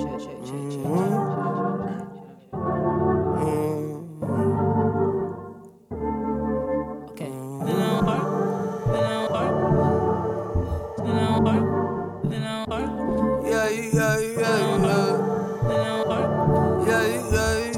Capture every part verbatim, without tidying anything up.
Yeah, yeah, yeah, yeah. Yeah, yeah,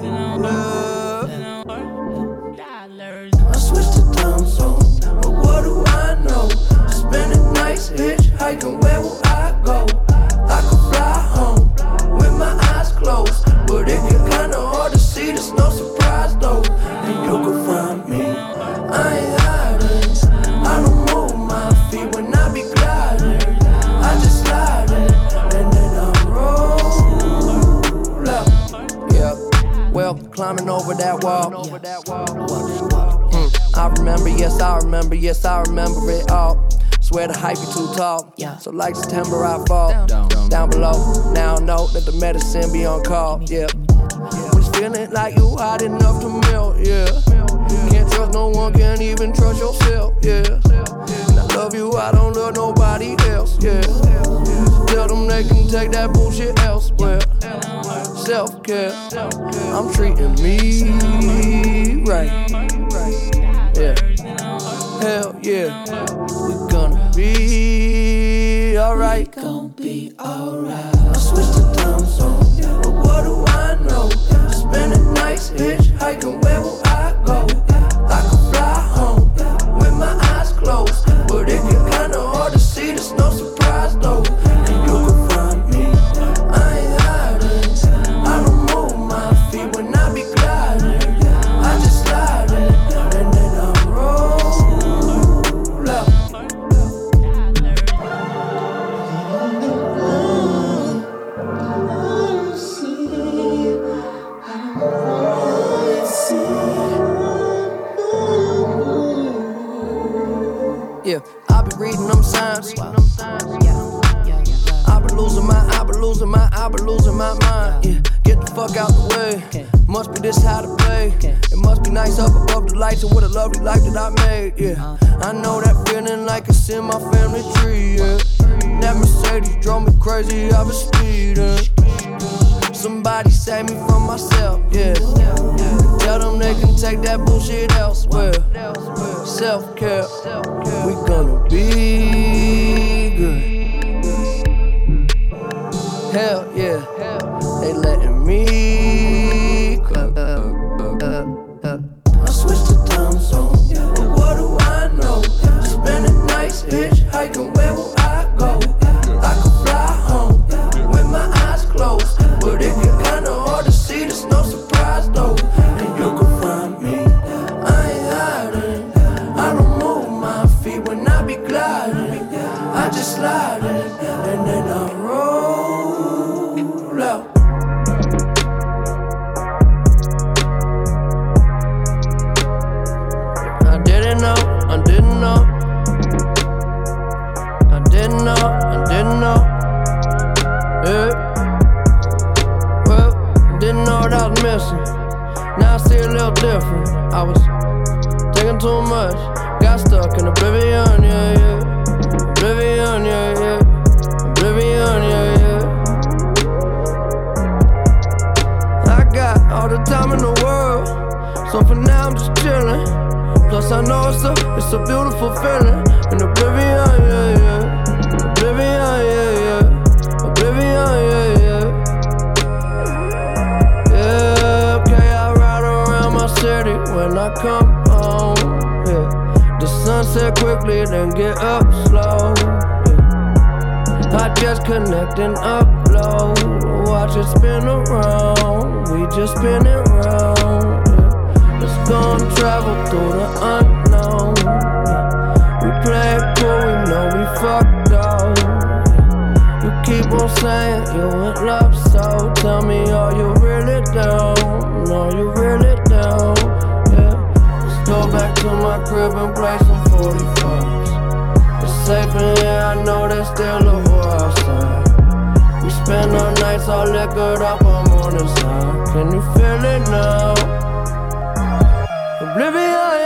yeah. I switched to time zone, but what do I know? Spending nights hitchhiking, where will I go? I could fly home with my eyes closed, but it get kinda hard to see, there's no surprise though. And you can find me, I ain't hiding. I don't move my feet when I be gliding. I just slide in, and then I roll up. Yeah, well, climbing over that wall. Mm, I remember, yes, I remember, yes, I remember it all. Swear the hype is too tall, so like September I fall down below. Now I know that the medicine be on call, yeah. When it's feeling like you hot enough to melt, yeah. Can't trust no one, can't even trust yourself, yeah. And I love you, I don't love nobody else, yeah. Tell them they can take that bullshit elsewhere. Self-care, I'm treating me right, yeah. Hell yeah, we gonna be alright. We gon' be alright. I switched to time zone, but what do I know? Spending nights hitchhiking, where will I go? I could fly home with my eyes closed, but it get kinda hard to see, there's no surprise though. And you can find me, I ain't hiding. I don't move my feet when I be gliding. I just slide in, and then I roll up. Yeah, I be reading them signs. I be losing my, I be losing my, I be losing my mind. Yeah, get the fuck out the way. Must be this how to play. It must be nice up above the lights and what a lovely life that I made. Yeah, I know that feeling like it's in my family tree. Yeah, that Mercedes drove me crazy. I was speeding. Somebody save me from myself. Yeah, tell them they can take that bullshit elsewhere. Self-care, we gonna be good. Hell yeah, they letting me go. I switched to time zone, but what do I know? Spending nights hitchhiking, where will I go? I could fly home with my eyes closed, but it get kinda hard to see, there's no surprise though. And you can find me, I ain't hiding. I don't move my feet when I be gliding. I just slide in, and then I roll out. I didn't know, I didn't know. I didn't know, I didn't know. Yeah. Well, I didn't know what I was missing. Now I see a little different. I was taking too much, got stuck in oblivion, yeah, yeah. Oblivion, yeah, yeah. Oblivion, yeah, yeah. I got all the time in the world, so for now I'm just chillin'. Plus I know it's a, it's a beautiful feeling. In oblivion, yeah, yeah. Oblivion, yeah, yeah. Oblivion, yeah, yeah. Yeah, okay, I ride around my city when I come home, yeah. The sunset quickly, then get up slow, yeah. I just connect and upload. Watch it spin around, we just spin it round, yeah. Let's go and travel through the unknown, yeah. We play it cool, we know we fucked up, yeah. You keep on saying you in love, so tell me, are you really down? Are you really down? Yeah. Go back to my crib and play some forty-fives. It's safe in here, I know there's still a war outside. We spend our nights all liquored up on morning side. Can you feel it now? Oblivion.